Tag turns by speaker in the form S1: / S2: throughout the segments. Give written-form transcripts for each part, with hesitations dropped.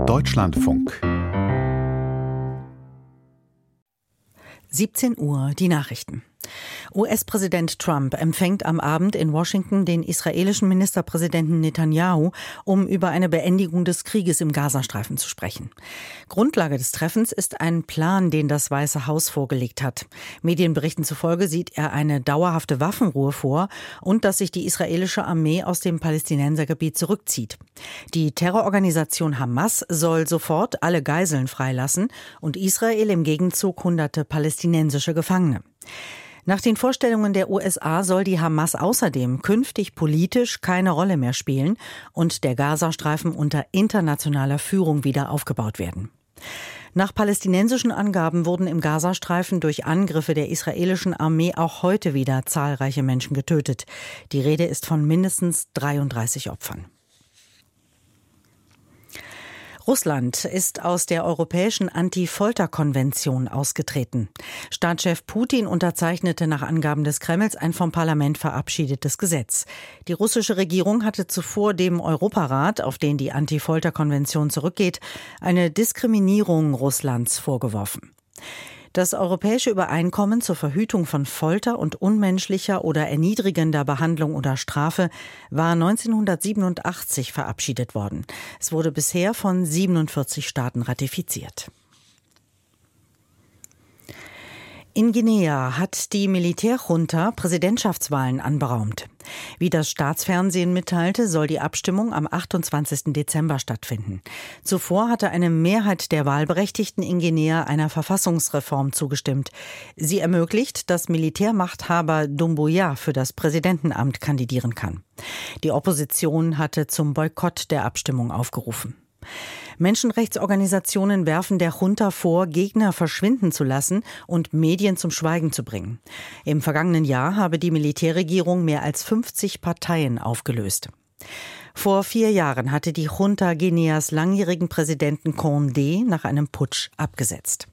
S1: Deutschlandfunk.
S2: 17 Uhr, die Nachrichten. US-Präsident Trump empfängt am Abend in Washington den israelischen Ministerpräsidenten Netanyahu, um über eine Beendigung des Krieges im Gazastreifen zu sprechen. Grundlage des Treffens ist ein Plan, den das Weiße Haus vorgelegt hat. Medienberichten zufolge sieht er eine dauerhafte Waffenruhe vor und dass sich die israelische Armee aus dem Palästinensergebiet zurückzieht. Die Terrororganisation Hamas soll sofort alle Geiseln freilassen und Israel im Gegenzug hunderte palästinensische Gefangene. Nach den Vorstellungen der USA soll die Hamas außerdem künftig politisch keine Rolle mehr spielen und der Gazastreifen unter internationaler Führung wieder aufgebaut werden. Nach palästinensischen Angaben wurden im Gazastreifen durch Angriffe der israelischen Armee auch heute wieder zahlreiche Menschen getötet. Die Rede ist von mindestens 33 Opfern. Russland ist aus der Europäischen Anti-Folter-Konvention ausgetreten. Staatschef Putin unterzeichnete nach Angaben des Kremls ein vom Parlament verabschiedetes Gesetz. Die russische Regierung hatte zuvor dem Europarat, auf den die Anti-Folter-Konvention zurückgeht, eine Diskriminierung Russlands vorgeworfen. Das Europäische Übereinkommen zur Verhütung von Folter und unmenschlicher oder erniedrigender Behandlung oder Strafe war 1987 verabschiedet worden. Es wurde bisher von 47 Staaten ratifiziert. In Guinea hat die Militärjunta Präsidentschaftswahlen anberaumt. Wie das Staatsfernsehen mitteilte, soll die Abstimmung am 28. Dezember stattfinden. Zuvor hatte eine Mehrheit der Wahlberechtigten in Guinea einer Verfassungsreform zugestimmt. Sie ermöglicht, dass Militärmachthaber Doumbouya für das Präsidentenamt kandidieren kann. Die Opposition hatte zum Boykott der Abstimmung aufgerufen. Menschenrechtsorganisationen werfen der Junta vor, Gegner verschwinden zu lassen und Medien zum Schweigen zu bringen. Im vergangenen Jahr habe die Militärregierung mehr als 50 Parteien aufgelöst. Vor 4 Jahren hatte die Junta Guineas langjährigen Präsidenten Condé nach einem Putsch abgesetzt.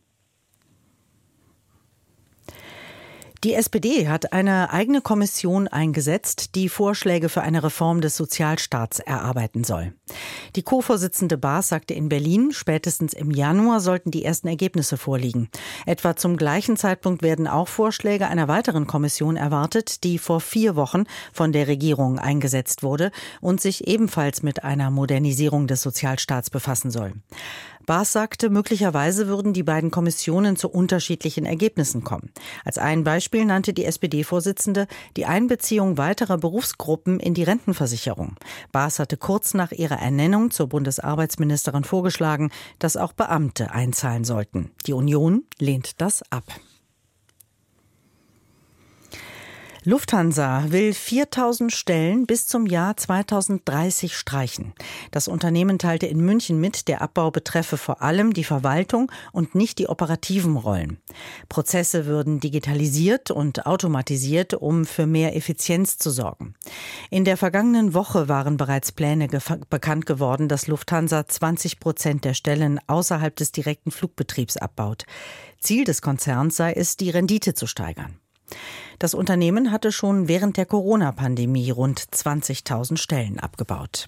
S2: Die SPD hat eine eigene Kommission eingesetzt, die Vorschläge für eine Reform des Sozialstaats erarbeiten soll. Die Co-Vorsitzende Baas sagte in Berlin, spätestens im Januar sollten die ersten Ergebnisse vorliegen. Etwa zum gleichen Zeitpunkt werden auch Vorschläge einer weiteren Kommission erwartet, die vor 4 Wochen von der Regierung eingesetzt wurde und sich ebenfalls mit einer Modernisierung des Sozialstaats befassen soll. Baas sagte, möglicherweise würden die beiden Kommissionen zu unterschiedlichen Ergebnissen kommen. Als ein Beispiel nannte die SPD-Vorsitzende die Einbeziehung weiterer Berufsgruppen in die Rentenversicherung. Baas hatte kurz nach ihrer Ernennung zur Bundesarbeitsministerin vorgeschlagen, dass auch Beamte einzahlen sollten. Die Union lehnt das ab. Lufthansa will 4.000 Stellen bis zum Jahr 2030 streichen. Das Unternehmen teilte in München mit, der Abbau betreffe vor allem die Verwaltung und nicht die operativen Rollen. Prozesse würden digitalisiert und automatisiert, um für mehr Effizienz zu sorgen. In der vergangenen Woche waren bereits Pläne bekannt geworden, dass Lufthansa 20% der Stellen außerhalb des direkten Flugbetriebs abbaut. Ziel des Konzerns sei es, die Rendite zu steigern. Das Unternehmen hatte schon während der Corona-Pandemie rund 20.000 Stellen abgebaut.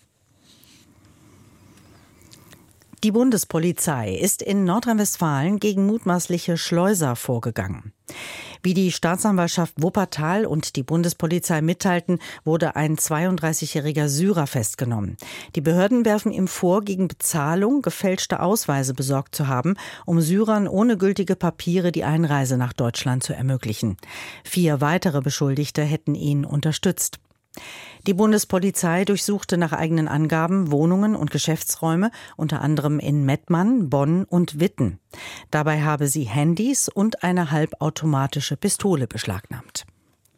S2: Die Bundespolizei ist in Nordrhein-Westfalen gegen mutmaßliche Schleuser vorgegangen. Wie die Staatsanwaltschaft Wuppertal und die Bundespolizei mitteilten, wurde ein 32-jähriger Syrer festgenommen. Die Behörden werfen ihm vor, gegen Bezahlung gefälschte Ausweise besorgt zu haben, um Syrern ohne gültige Papiere die Einreise nach Deutschland zu ermöglichen. 4 weitere Beschuldigte hätten ihn unterstützt. Die Bundespolizei durchsuchte nach eigenen Angaben Wohnungen und Geschäftsräume, unter anderem in Mettmann, Bonn und Witten. Dabei habe sie Handys und eine halbautomatische Pistole beschlagnahmt.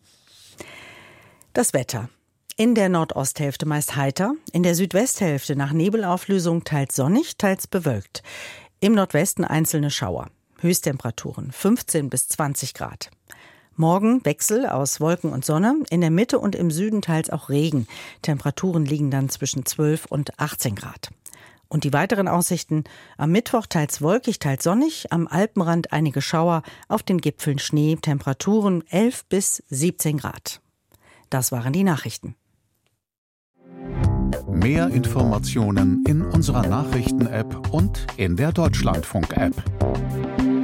S2: Das Wetter. In der Nordosthälfte meist heiter, in der Südwesthälfte nach Nebelauflösung teils sonnig, teils bewölkt. Im Nordwesten einzelne Schauer. Höchsttemperaturen 15 bis 20 Grad. Morgen Wechsel aus Wolken und Sonne, in der Mitte und im Süden teils auch Regen. Temperaturen liegen dann zwischen 12 und 18 Grad. Und die weiteren Aussichten: am Mittwoch teils wolkig, teils sonnig, am Alpenrand einige Schauer, auf den Gipfeln Schnee, Temperaturen 11 bis 17 Grad. Das waren die Nachrichten.
S1: Mehr Informationen in unserer Nachrichten-App und in der Deutschlandfunk-App.